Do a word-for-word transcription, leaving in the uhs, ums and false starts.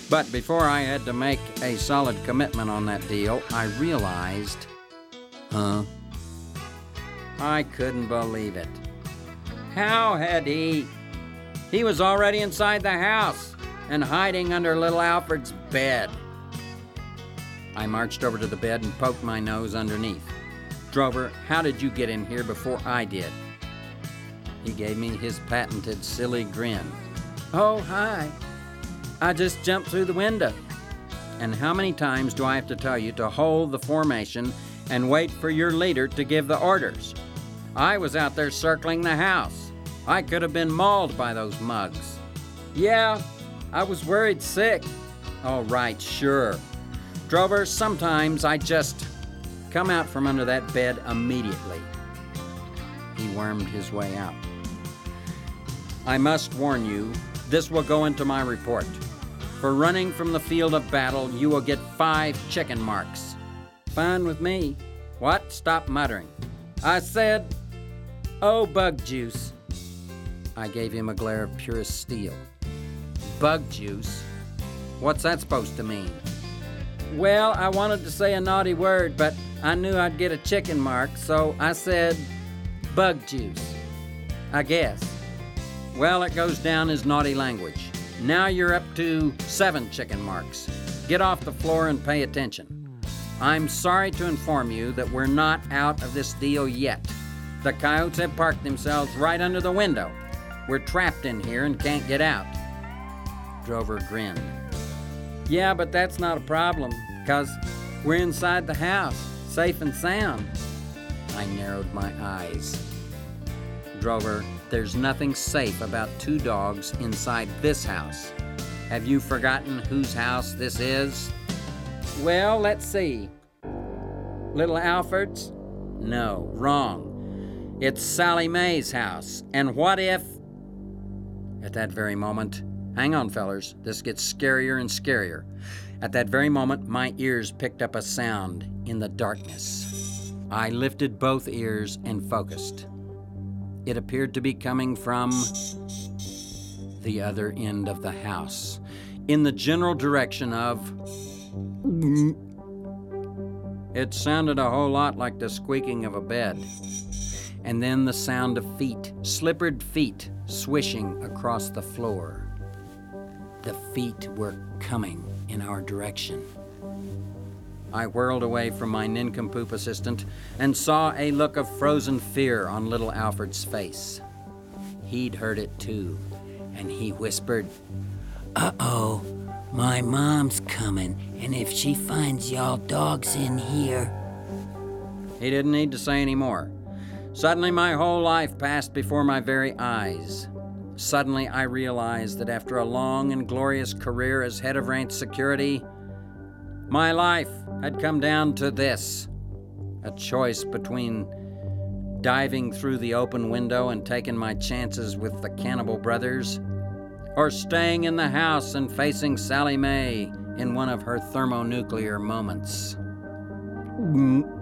But before I had to make a solid commitment on that deal, I realized, huh? I couldn't believe it. How had he? He was already inside the house and hiding under little Alfred's bed. I marched over to the bed and poked my nose underneath. Drover, how did you get in here before I did? He gave me his patented silly grin. Oh, hi. I just jumped through the window. And how many times do I have to tell you to hold the formation and wait for your leader to give the orders? I was out there circling the house. I could have been mauled by those mugs. Yeah, I was worried sick. All right, sure. Drover, sometimes I just come out from under that bed immediately. He wormed his way out. I must warn you, this will go into my report. For running from the field of battle, you will get five chicken marks. Fine with me. What? Stop muttering. I said, oh, bug juice. I gave him a glare of purest steel. Bug juice? What's that supposed to mean? Well, I wanted to say a naughty word, but I knew I'd get a chicken mark, so I said bug juice. I guess. Well, it goes down as naughty language. Now you're up to seven chicken marks. Get off the floor and pay attention. I'm sorry to inform you that we're not out of this deal yet. The coyotes have parked themselves right under the window. We're trapped in here and can't get out. Drover grinned. Yeah, but that's not a problem, because we're inside the house, safe and sound. I narrowed my eyes. Drover, there's nothing safe about two dogs inside this house. Have you forgotten whose house this is? Well, let's see. Little Alfred's? No, wrong. It's Sally Mae's house. And what if... At that very moment, hang on, fellers, this gets scarier and scarier. At that very moment, my ears picked up a sound in the darkness. I lifted both ears and focused. It appeared to be coming from the other end of the house, in the general direction of... It sounded a whole lot like the squeaking of a bed. And then the sound of feet, slippered feet, swishing across the floor. The feet were coming in our direction. I whirled away from my nincompoop assistant and saw a look of frozen fear on little Alfred's face. He'd heard it too, and he whispered, Uh-oh, my mom's coming, and if she finds y'all dogs in here... He didn't need to say any more. Suddenly my whole life passed before my very eyes. Suddenly I realized that after a long and glorious career as head of ranch security, my life had come down to this, a choice between diving through the open window and taking my chances with the Cannibal Brothers, or staying in the house and facing Sally Mae in one of her thermonuclear moments.